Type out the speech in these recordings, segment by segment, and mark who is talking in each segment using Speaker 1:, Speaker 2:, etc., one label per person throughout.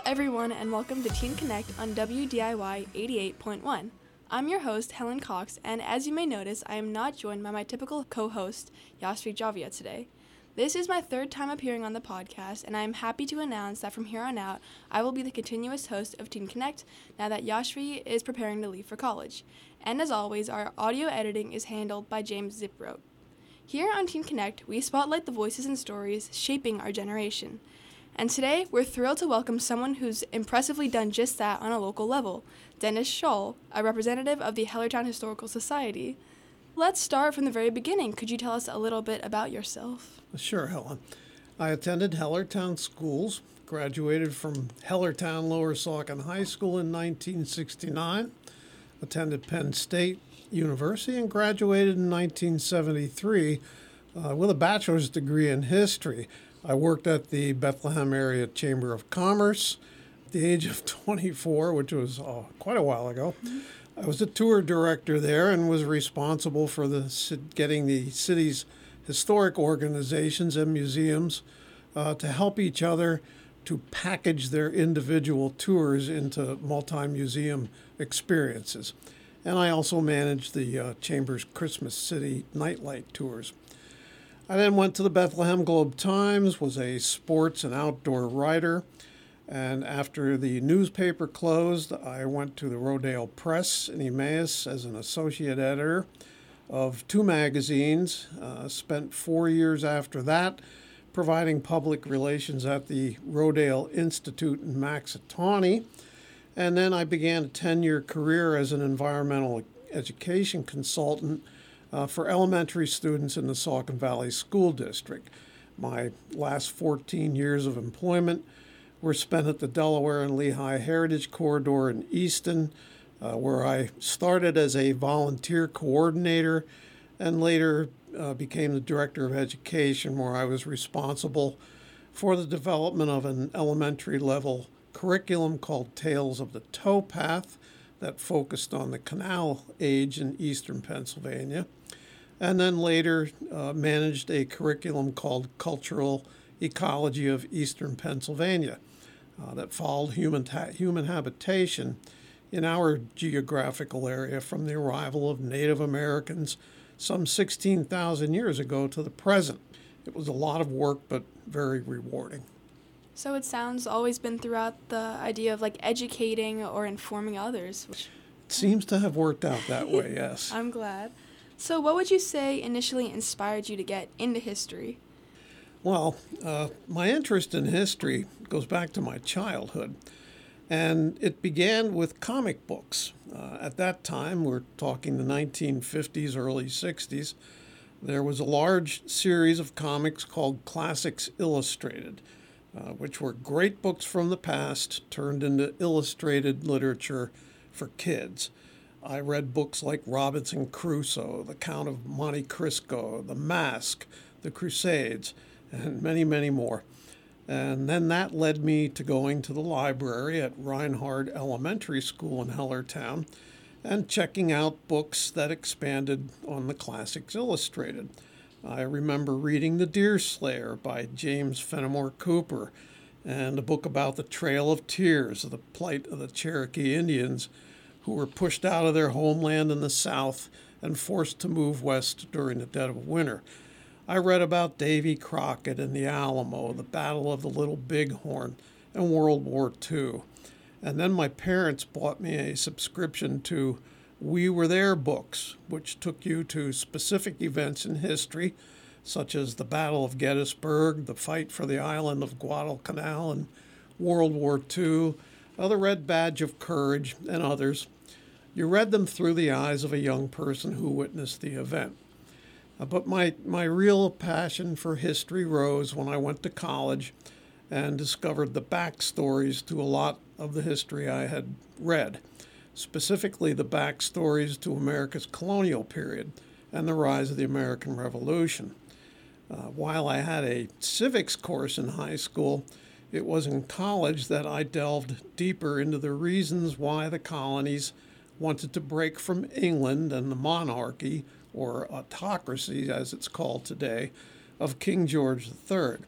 Speaker 1: everyone, and welcome to Teen Connect on WDIY 88.1. I'm your host, Helen Cox, and as you may notice, I am not joined by my typical co-host, Yashvi Javia, today. This is my third time appearing on the podcast, and I am happy to announce that from here on out, I will be the continuous host of Teen Connect now that Yashvi is preparing to leave for college. And as always, our audio editing is handled by James Ziprote. Here on Teen Connect, we spotlight the voices and stories shaping our generation. And today, we're thrilled to welcome someone who's impressively done just that on a local level, Dennis Shull, a representative of the Hellertown Historical Society. Let's start from the very beginning. Could you tell us a little bit about yourself?
Speaker 2: Sure, Helen. I attended Hellertown schools, graduated from Hellertown Lower Saucon High School in 1969, attended Penn State University, and graduated in 1973 with a bachelor's degree in history. I worked at the Bethlehem Area Chamber of Commerce at the age of 24, which was quite a while ago. I was a tour director there and was responsible for getting the city's historic organizations and museums to help each other to package their individual tours into multi-museum experiences. And I also managed the Chamber's Christmas City Nightlight tours. I then went to the Bethlehem Globe-Times, was a sports and outdoor writer, and after the newspaper closed, I went to the Rodale Press in Emmaus as an associate editor of two magazines, spent 4 years after that providing public relations at the Rodale Institute in Maxitawny, and then I began a 10-year career as an environmental education consultant for elementary students in the Saucon Valley School District. My last 14 years of employment were spent at the Delaware and Lehigh Heritage Corridor in Easton, where I started as a volunteer coordinator and later became the director of education, where I was responsible for the development of an elementary level curriculum called Tales of the Towpath that focused on the canal age in eastern Pennsylvania, and then later managed a curriculum called Cultural Ecology of Eastern Pennsylvania that followed human habitation in our geographical area from the arrival of Native Americans some 16,000 years ago to the present. It was a lot of work, but very rewarding.
Speaker 1: So it sounds always been throughout the idea of educating or informing others.
Speaker 2: It seems to have worked out that way, yes.
Speaker 1: I'm glad. So what would you say initially inspired you to get into history?
Speaker 2: Well, my interest in history goes back to my childhood, and it began with comic books. At that time, we're talking the 1950s, early 60s, there was a large series of comics called Classics Illustrated, which were great books from the past turned into illustrated literature for kids. I read books like Robinson Crusoe, The Count of Monte Cristo, The Mask, The Crusades, and many, many more. And then that led me to going to the library at Reinhard Elementary School in Hellertown and checking out books that expanded on the Classics Illustrated. I remember reading The Deerslayer by James Fenimore Cooper and a book about the Trail of Tears, the plight of the Cherokee Indians who were pushed out of their homeland in the South and forced to move west during the dead of winter. I read about Davy Crockett and the Alamo, the Battle of the Little Bighorn, and World War II. And then my parents bought me a subscription to We Were There books, which took you to specific events in history, such as the Battle of Gettysburg, the fight for the island of Guadalcanal, and World War II, the Red Badge of Courage, and others. You read them through the eyes of a young person who witnessed the event. But my real passion for history rose when I went to college and discovered the backstories to a lot of the history I had read, specifically the backstories to America's colonial period and the rise of the American Revolution. While I had a civics course in high school, it was in college that I delved deeper into the reasons why the colonies wanted to break from England and the monarchy, or autocracy as it's called today, of King George III.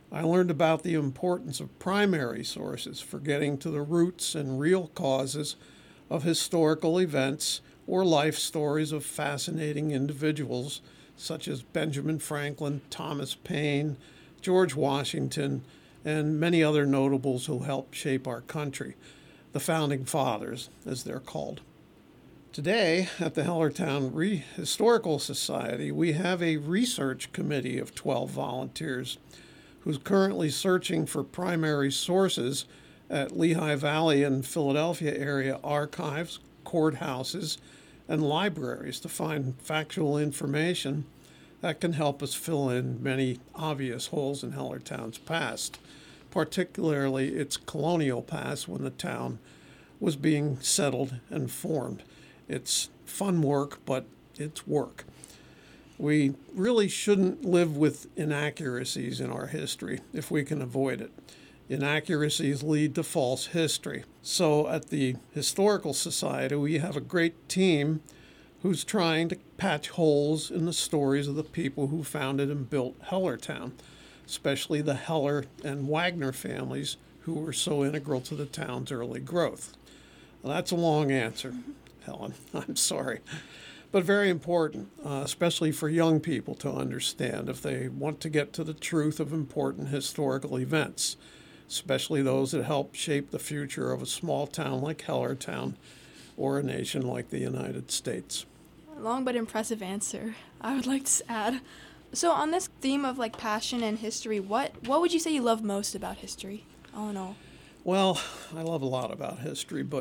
Speaker 2: I learned about the importance of primary sources for getting to the roots and real causes of historical events or life stories of fascinating individuals such as Benjamin Franklin, Thomas Paine, George Washington, and many other notables who helped shape our country, the Founding Fathers, as they're called. Today, at the Hellertown Historical Society, we have a research committee of 12 volunteers who's currently searching for primary sources at Lehigh Valley and Philadelphia area archives, courthouses, and libraries to find factual information that can help us fill in many obvious holes in Hellertown's past, particularly its colonial past when the town was being settled and formed. It's fun work, but it's work. We really shouldn't live with inaccuracies in our history if we can avoid it. Inaccuracies lead to false history. So at the Historical Society, we have a great team who's trying to patch holes in the stories of the people who founded and built Hellertown, especially the Heller and Wagner families who were so integral to the town's early growth. Well, that's a long answer, Helen. I'm sorry. But very important, especially for young people to understand if they want to get to the truth of important historical events, especially those that help shape the future of a small town like Hellertown or a nation like the United States.
Speaker 1: Long but impressive answer, I would like to add. So on this theme of like passion and history, what would you say you love most about history, all in all?
Speaker 2: Well, I love a lot about history, but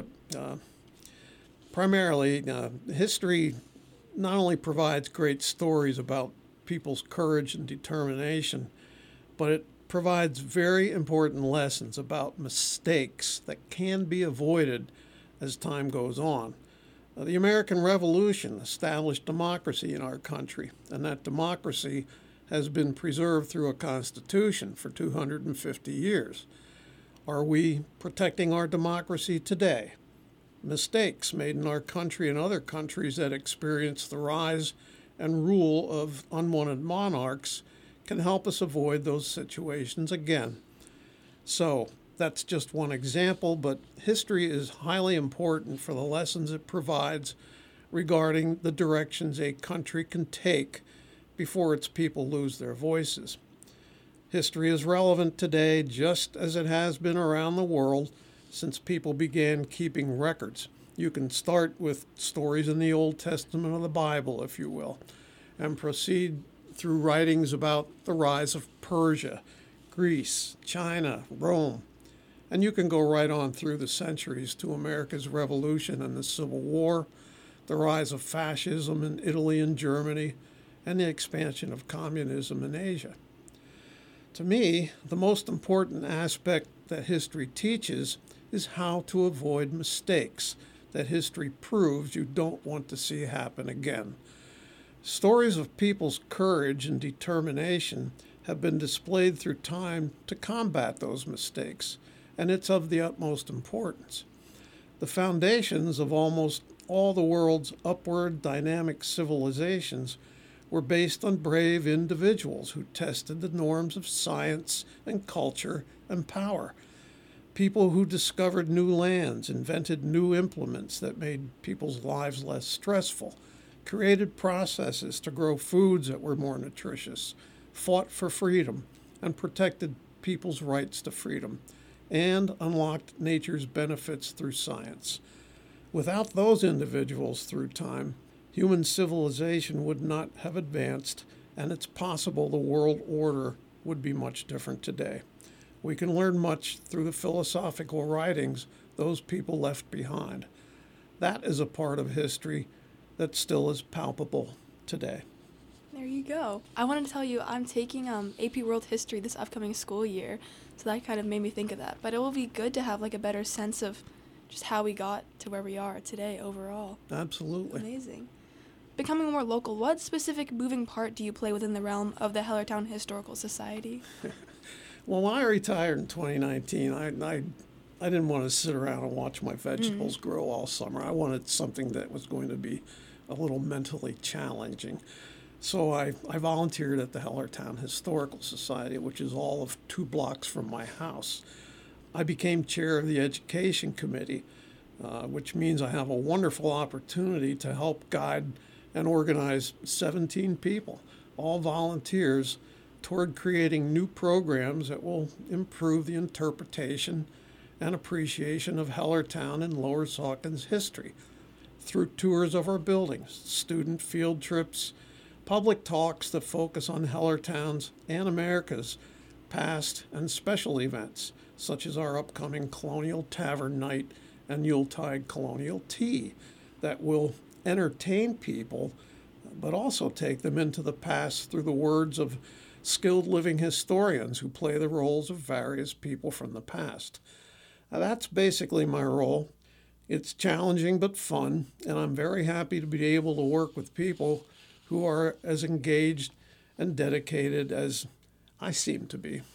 Speaker 2: primarily history not only provides great stories about people's courage and determination, but it provides very important lessons about mistakes that can be avoided as time goes on. The American Revolution established democracy in our country, and that democracy has been preserved through a constitution for 250 years. Are we protecting our democracy today? Mistakes made in our country and other countries that experience the rise and rule of unwanted monarchs can help us avoid those situations again. So, that's just one example, but history is highly important for the lessons it provides regarding the directions a country can take before its people lose their voices. History is relevant today just as it has been around the world since people began keeping records. You can start with stories in the Old Testament of the Bible, if you will, and proceed through writings about the rise of Persia, Greece, China, Rome. And you can go right on through the centuries to America's Revolution and the Civil War, the rise of fascism in Italy and Germany, and the expansion of communism in Asia. To me, the most important aspect that history teaches is how to avoid mistakes that history proves you don't want to see happen again. Stories of people's courage and determination have been displayed through time to combat those mistakes, and it's of the utmost importance. The foundations of almost all the world's upward dynamic civilizations were based on brave individuals who tested the norms of science and culture and power. People who discovered new lands, invented new implements that made people's lives less stressful, created processes to grow foods that were more nutritious, fought for freedom, and protected people's rights to freedom, and unlocked nature's benefits through science. Without those individuals through time, human civilization would not have advanced, and it's possible the world order would be much different today. We can learn much through the philosophical writings those people left behind. That is a part of history that still is palpable today.
Speaker 1: There you go. I wanted to tell you I'm taking AP World History this upcoming school year, so that kind of made me think of that. But it will be good to have like a better sense of just how we got to where we are today overall.
Speaker 2: Absolutely.
Speaker 1: Amazing. Becoming more local, what specific moving part do you play within the realm of the Hellertown Historical Society?
Speaker 2: Well, when I retired in 2019, I didn't want to sit around and watch my vegetables grow all summer. I wanted something that was going to be a little mentally challenging. So I volunteered at the Hellertown Historical Society, which is all of 2 blocks from my house. I became chair of the education committee, which means I have a wonderful opportunity to help guide and organize 17 people, all volunteers, toward creating new programs that will improve the interpretation and appreciation of Hellertown and Lower Saucon's history through tours of our buildings, student field trips, public talks that focus on Hellertown's and America's past and special events, such as our upcoming Colonial Tavern Night and Yuletide Colonial Tea, that will entertain people, but also take them into the past through the words of skilled living historians who play the roles of various people from the past. Now, that's basically my role. It's challenging but fun, and I'm very happy to be able to work with people who are as engaged and dedicated as I seem to be.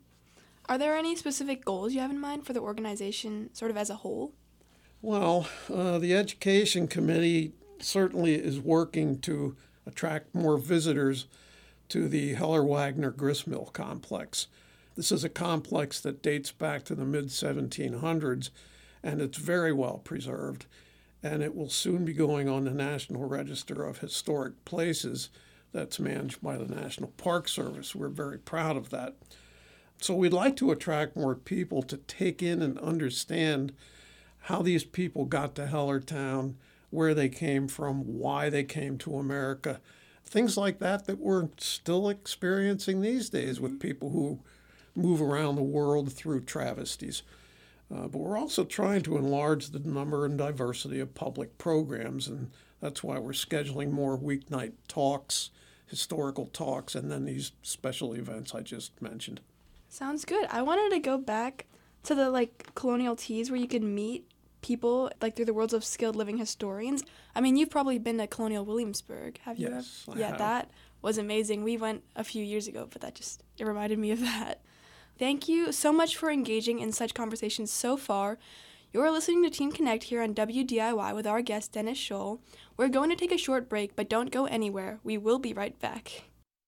Speaker 1: Are there any specific goals you have in mind for the organization, sort of as a whole?
Speaker 2: Well, the Education Committee certainly is working to attract more visitors to the Heller-Wagner Gristmill complex. This is a complex that dates back to the mid-1700s, and it's very well preserved, and it will soon be going on the National Register of Historic Places that's managed by the National Park Service. We're very proud of that. So we'd like to attract more people to take in and understand how these people got to Hellertown, where they came from, why they came to America, things like that we're still experiencing these days with people who move around the world through travesties. But we're also trying to enlarge the number and diversity of public programs, and that's why we're scheduling more weeknight talks, historical talks, and then these special events I just mentioned.
Speaker 1: Sounds good. I wanted to go back to the colonial teas where you could meet people through the worlds of skilled living historians. I mean, you've probably been to Colonial Williamsburg, have you?
Speaker 2: Yes,
Speaker 1: ever? Yeah,
Speaker 2: have.
Speaker 1: that was amazing. We went a few years ago, but it reminded me of that. Thank you so much for engaging in such conversations so far. You're listening to Teen Connect here on WDIY with our guest, Dennis Scholl. We're going to take a short break, but don't go anywhere. We will be right back.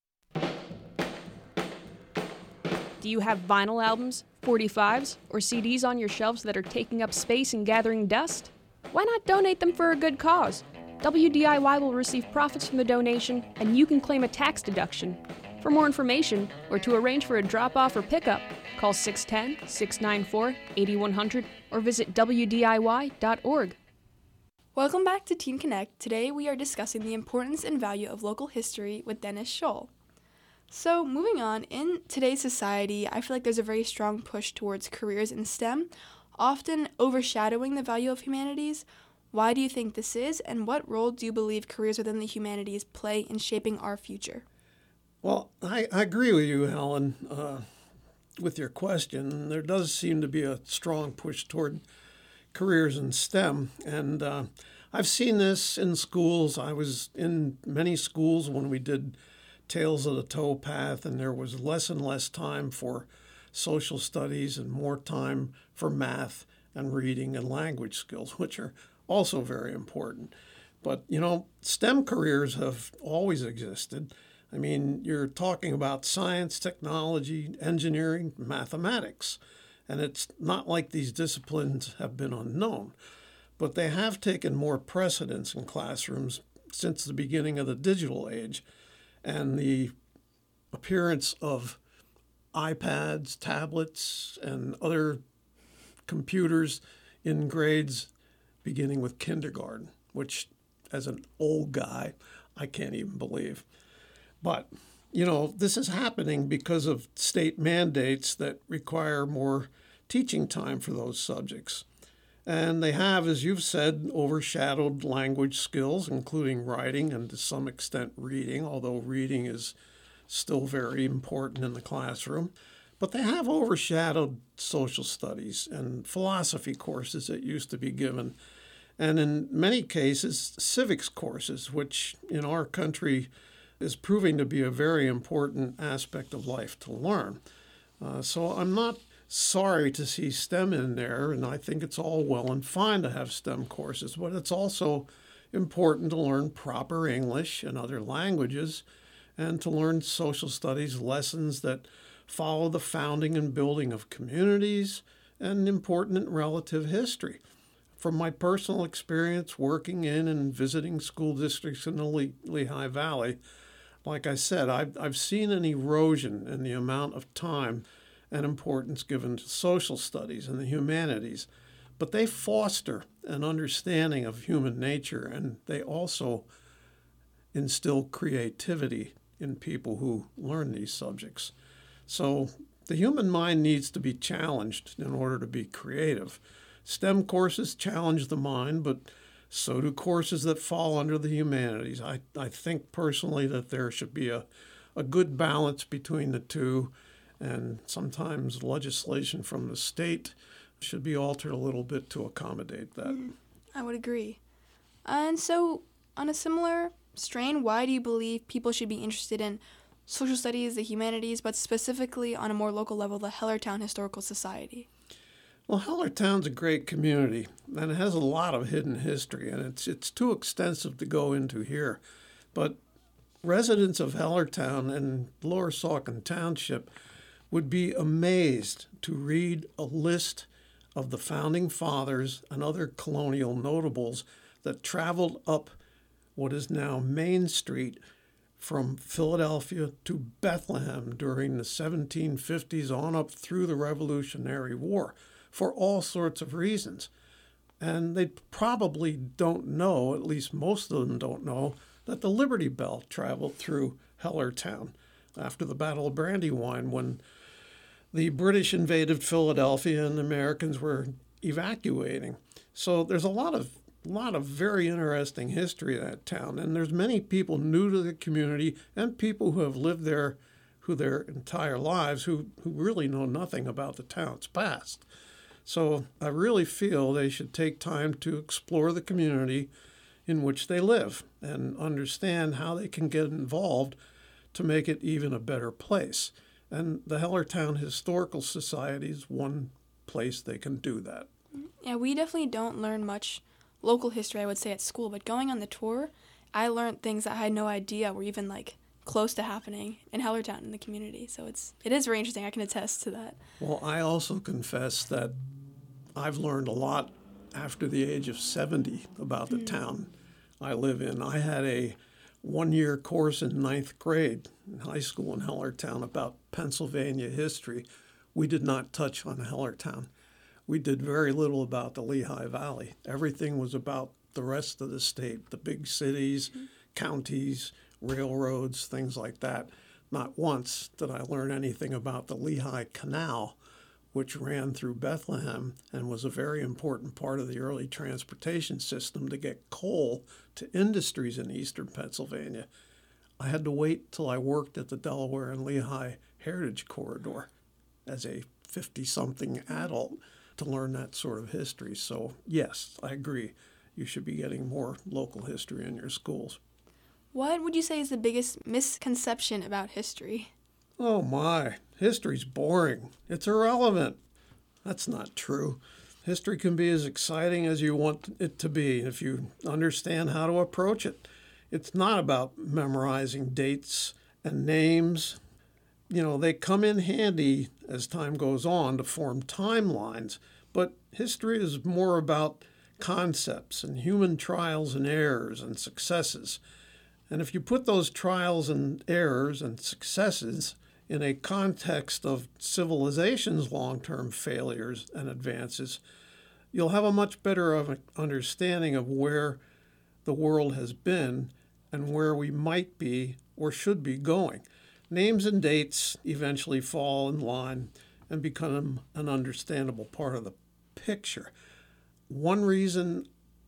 Speaker 3: Do you have vinyl albums, 45s, or CDs on your shelves that are taking up space and gathering dust? Why not donate them for a good cause? WDIY will receive profits from the donation, and you can claim a tax deduction. For more information, or to arrange for a drop-off or pickup, call 610-694-8100 or visit WDIY.org.
Speaker 1: Welcome back to Teen Connect. Today we are discussing the importance and value of local history with Dennis Scholl. So moving on, in today's society, I feel like there's a very strong push towards careers in STEM, often overshadowing the value of humanities. Why do you think this is, and what role do you believe careers within the humanities play in shaping our future?
Speaker 2: Well, I agree with you, Helen, with your question. There does seem to be a strong push toward careers in STEM, and I've seen this in schools. I was in many schools when we did Tales of the Towpath, and there was less and less time for social studies and more time for math and reading and language skills, which are also very important. But, STEM careers have always existed. I mean, you're talking about science, technology, engineering, mathematics, and it's not like these disciplines have been unknown, but they have taken more precedence in classrooms since the beginning of the digital age and the appearance of iPads, tablets, and other computers in grades beginning with kindergarten, which, as an old guy, I can't even believe. But, this is happening because of state mandates that require more teaching time for those subjects. And they have, as you've said, overshadowed language skills, including writing and to some extent reading, although reading is still very important in the classroom. But they have overshadowed social studies and philosophy courses that used to be given. And in many cases, civics courses, which in our country is proving to be a very important aspect of life to learn. So I'm not sorry to see STEM in there, and I think it's all well and fine to have STEM courses, but it's also important to learn proper English and other languages and to learn social studies lessons that follow the founding and building of communities and important relative history. From my personal experience working in and visiting school districts in the Lehigh Valley, like I said, I've seen an erosion in the amount of time and importance given to social studies and the humanities, but they foster an understanding of human nature, and they also instill creativity in people who learn these subjects. So the human mind needs to be challenged in order to be creative. STEM courses challenge the mind, but so do courses that fall under the humanities. I think personally that there should be a good balance between the two, and sometimes legislation from the state should be altered a little bit to accommodate that.
Speaker 1: I would agree. And so, on a similar strain, why do you believe people should be interested in social studies, the humanities, but specifically on a more local level, the Hellertown Historical Society?
Speaker 2: Well, Hellertown's a great community, and it has a lot of hidden history, and it's too extensive to go into here. But residents of Hellertown and Lower Saucon Township would be amazed to read a list of the founding fathers and other colonial notables that traveled up what is now Main Street from Philadelphia to Bethlehem during the 1750s on up through the Revolutionary War for all sorts of reasons. And they probably don't know, at least most of them don't know, that the Liberty Bell traveled through Hellertown after the Battle of Brandywine when the British invaded Philadelphia and the Americans were evacuating. So there's a lot of very interesting history of that town, and there's many people new to the community and people who have lived there their entire lives who really know nothing about the town's past. So I really feel they should take time to explore the community in which they live and understand how they can get involved to make it even a better place. And the Hellertown Historical Society is one place they can do that.
Speaker 1: Yeah, we definitely don't learn much local history, I would say, at school, but going on the tour, I learned things that I had no idea were even, close to happening in Hellertown in the community. So it is very interesting. I can attest to that.
Speaker 2: Well, I also confess that I've learned a lot after the age of 70 about the town I live in. I had a one-year course in ninth grade in high school in Hellertown about Pennsylvania history. We did not touch on Hellertown. We did very little about the Lehigh Valley. Everything was about the rest of the state, the big cities, counties, railroads, things like that. Not once did I learn anything about the Lehigh Canal, which ran through Bethlehem and was a very important part of the early transportation system to get coal to industries in eastern Pennsylvania. I had to wait till I worked at the Delaware and Lehigh Heritage Corridor as a 50-something adult to learn that sort of history. So, yes, I agree. You should be getting more local history in your schools.
Speaker 1: What would you say is the biggest misconception about history?
Speaker 2: Oh my, history's boring. It's irrelevant. That's not true. History can be as exciting as you want it to be if you understand how to approach it. It's not about memorizing dates and names. They come in handy as time goes on to form timelines, but history is more about concepts and human trials and errors and successes. And if you put those trials and errors and successes in a context of civilization's long-term failures and advances, you'll have a much better understanding of where the world has been and where we might be or should be going. Names and dates eventually fall in line and become an understandable part of the picture. One reason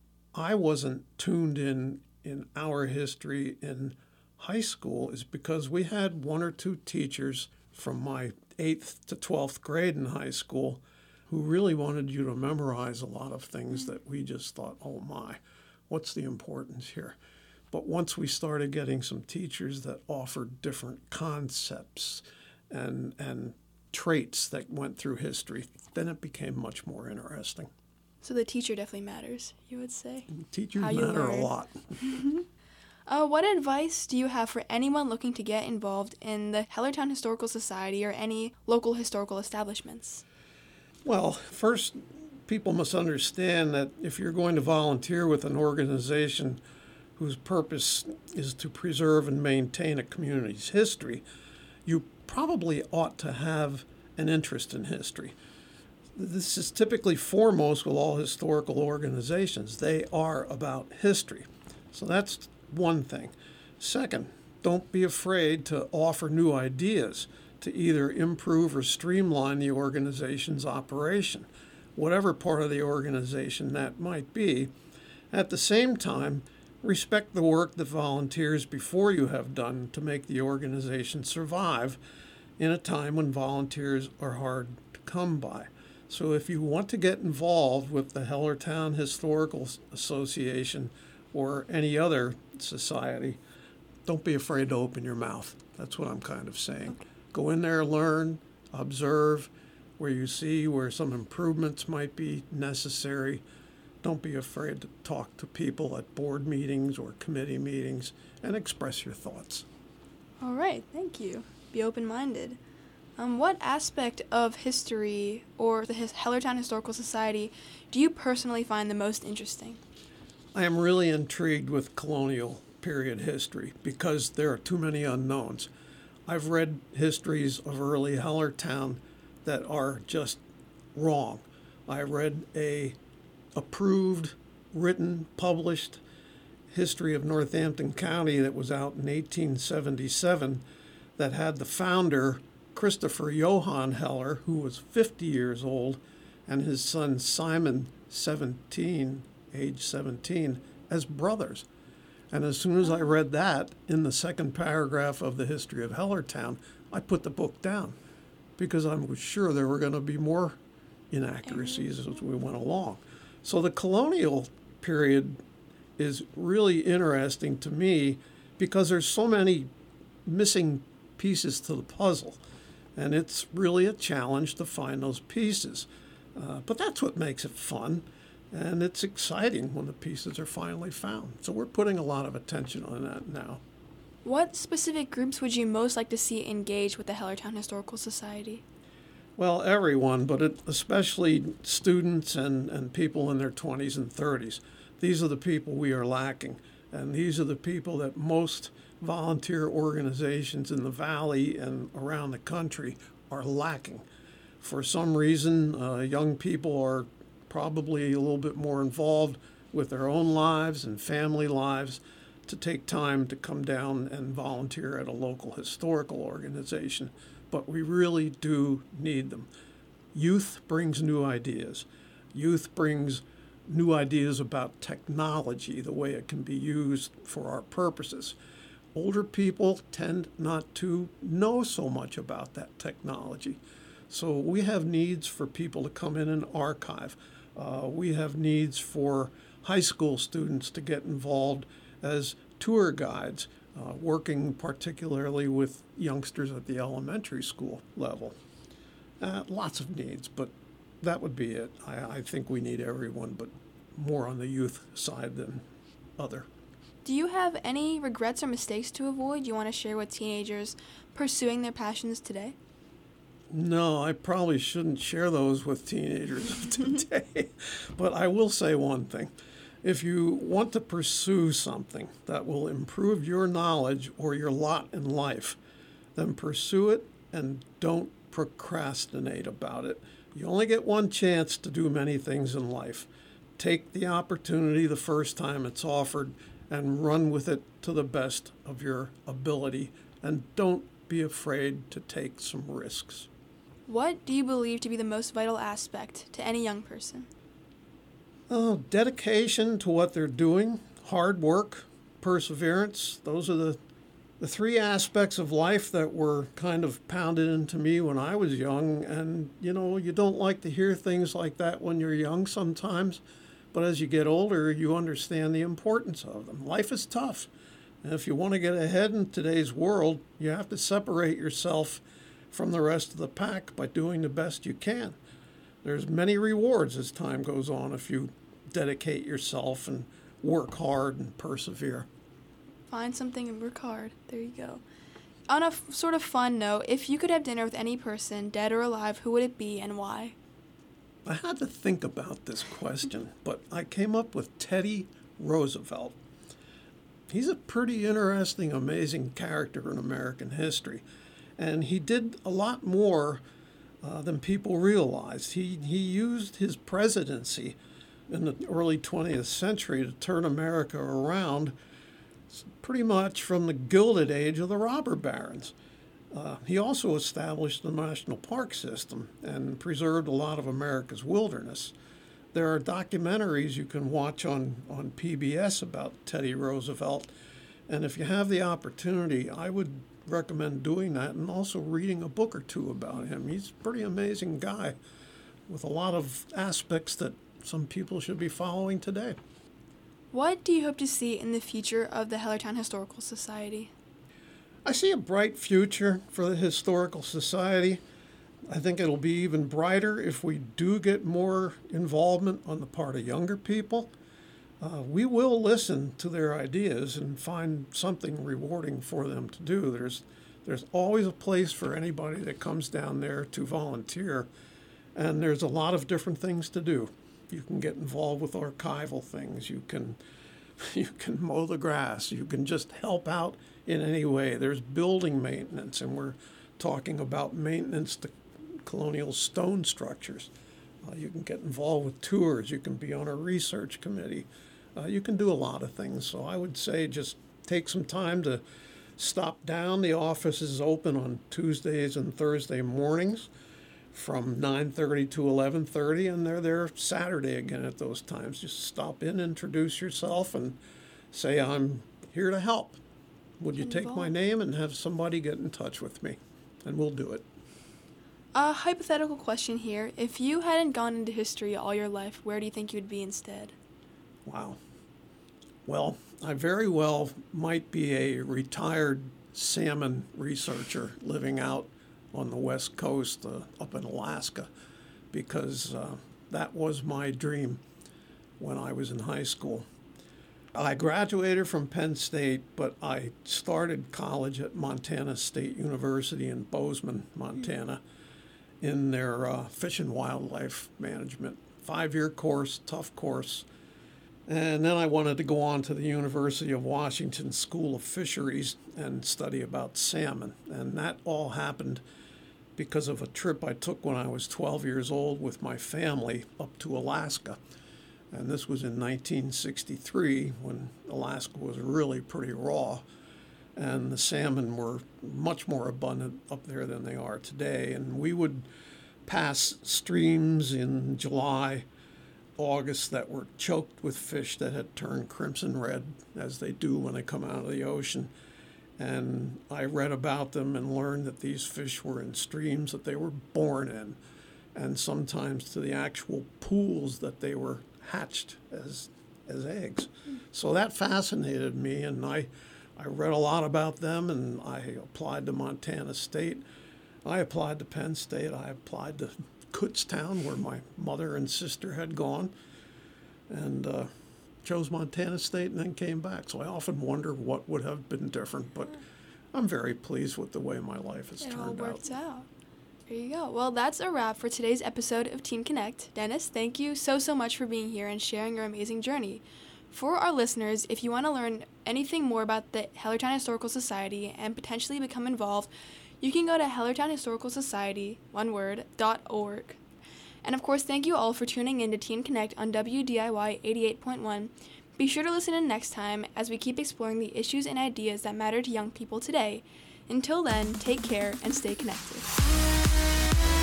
Speaker 2: I wasn't tuned in our history in high school is because we had one or two teachers from my 8th to 12th grade in high school who really wanted you to memorize a lot of things that we just thought, oh my, what's the importance here? But once we started getting some teachers that offered different concepts and traits that went through history, then it became much more interesting.
Speaker 1: So the teacher definitely matters, you would say.
Speaker 2: Teachers
Speaker 1: How you
Speaker 2: matter a
Speaker 1: learn.
Speaker 2: lot.
Speaker 1: What advice do you have for anyone looking to get involved in the Hellertown Historical Society or any local historical establishments?
Speaker 2: Well, first, people must understand that if you're going to volunteer with an organization whose purpose is to preserve and maintain a community's history, you probably ought to have an interest in history. This is typically foremost with all historical organizations. They are about history. So that's one thing. Second, don't be afraid to offer new ideas to either improve or streamline the organization's operation, whatever part of the organization that might be. At the same time, respect the work that volunteers before you have done to make the organization survive in a time when volunteers are hard to come by. So if you want to get involved with the Hellertown Historical Association or any other society, don't be afraid to open your mouth. That's what I'm kind of saying.
Speaker 1: Okay.
Speaker 2: Go in there, learn, observe where you see where some improvements might be necessary. Don't be afraid to talk to people at board meetings or committee meetings and express your thoughts.
Speaker 1: All right, thank you. Be open-minded. What aspect of history or the Hellertown Historical Society do you personally find the most interesting?
Speaker 2: I am really intrigued with colonial period history because there are too many unknowns. I've read histories of early Hellertown that are just wrong. I read a approved, written, published history of Northampton County that was out in 1877 that had the founder, Christopher Johann Heller, who was 50 years old, and his son Simon, age 17, as brothers. And as soon as I read that in the second paragraph of the history of Hellertown, I put the book down because I was sure there were going to be more inaccuracies as we went along. So the colonial period is really interesting to me because there's so many missing pieces to the puzzle. And it's really a challenge to find those pieces. But that's what makes it fun. And it's exciting when the pieces are finally found. So we're putting a lot of attention on that now.
Speaker 1: What specific groups would you most like to see engage with the Hellertown Historical Society?
Speaker 2: Well, everyone, but especially students and people in their 20s and 30s. These are the people we are lacking. And these are the people that most volunteer organizations in the valley and around the country are lacking. For some reason, young people are probably a little bit more involved with their own lives and family lives to take time to come down and volunteer at a local historical organization. But we really do need them. Youth brings new ideas. Youth brings new ideas about technology, the way it can be used for our purposes. Older people tend not to know so much about that technology. So we have needs for people to come in and archive. We have needs for high school students to get involved as tour guides, working particularly with youngsters at the elementary school level. Lots of needs, but that would be it. I think we need everyone, but more on the youth side than other.
Speaker 1: Do you have any regrets or mistakes to avoid you want to share with teenagers pursuing their passions today?
Speaker 2: No, I probably shouldn't share those with teenagers today. But I will say one thing. If you want to pursue something that will improve your knowledge or your lot in life, then pursue it and don't procrastinate about it. You only get one chance to do many things in life. Take the opportunity the first time it's offered and run with it to the best of your ability. And don't be afraid to take some risks.
Speaker 1: What do you believe to be the most vital aspect to any young person?
Speaker 2: Dedication to what they're doing, hard work, perseverance. Those are the three aspects of life that were kind of pounded into me when I was young. And, you don't like to hear things like that when you're young sometimes. But as you get older, you understand the importance of them. Life is tough. And if you want to get ahead in today's world, you have to separate yourself from the rest of the pack by doing the best you can. there's many rewards as time goes on if you dedicate yourself and work hard and persevere.
Speaker 1: Find something and work hard. There you go. On a sort of fun note, if you could have dinner with any person, dead or alive, who would it be and why?
Speaker 2: I had to think about this question, but I came up with Teddy Roosevelt. He's a pretty interesting, amazing character in American history, and he did a lot more than people realized. He used his presidency in the early 20th century to turn America around pretty much from the Gilded Age of the robber barons. He also established the national park system and preserved a lot of America's wilderness. There are documentaries you can watch on PBS about Teddy Roosevelt, and if you have the opportunity, I would recommend doing that and also reading a book or two about him. He's a pretty amazing guy with a lot of aspects that some people should be following today.
Speaker 1: What do you hope to see in the future of the Hellertown Historical Society?
Speaker 2: I see a bright future for the Historical Society. I think it'll be even brighter if we do get more involvement on the part of younger people. We will listen to their ideas and find something rewarding for them to do. There's always a place for anybody that comes down there to volunteer, and there's a lot of different things to do. You can get involved with archival things. You can mow the grass. You can just help out in any way. There's building maintenance, and we're talking about maintenance to colonial stone structures. You can get involved with tours. You can be on a research committee. You can do a lot of things. So I would say just take some time to stop down. The office is open on Tuesdays and Thursday mornings from 9:30 to 11:30, and they're there Saturday again at those times. Just stop in, introduce yourself, and say, I'm here to help. Would you take my name and have somebody get in touch with me? And we'll do it.
Speaker 1: A hypothetical question here. If you hadn't gone into history all your life, where do you think you would be instead?
Speaker 2: Wow. Well, I very well might be a retired salmon researcher living out on the West Coast up in Alaska, because that was my dream when I was in high school. I graduated from Penn State, but I started college at Montana State University in Bozeman, Montana, in their fish and wildlife management. 5-year course, tough course. And then I wanted to go on to the University of Washington School of Fisheries and study about salmon. And that all happened because of a trip I took when I was 12 years old with my family up to Alaska. And this was in 1963, when Alaska was really pretty raw, and the salmon were much more abundant up there than they are today. And we would pass streams in July, August that were choked with fish that had turned crimson red, as they do when they come out of the ocean. And I read about them and learned that these fish were in streams that they were born in, and sometimes to the actual pools that they were hatched as eggs. So that fascinated me, and I read a lot about them, and I applied to Montana State. I applied to Penn State. I applied to Kutztown, where my mother and sister had gone, and chose Montana State and then came back. So I often wonder what would have been different, but I'm very pleased with the way my life has turned out.
Speaker 1: It all worked out. There you go. Well, that's a wrap for today's episode of Teen Connect. Dennis, thank you so much for being here and sharing your amazing journey. For our listeners, if you want to learn anything more about the Hellertown Historical Society and potentially become involved, you can go to hellertownhistoricalsociety.org. And of course, thank you all for tuning in to Teen Connect on WDIY 88.1. Be sure to listen in next time as we keep exploring the issues and ideas that matter to young people today. Until then, take care and stay connected.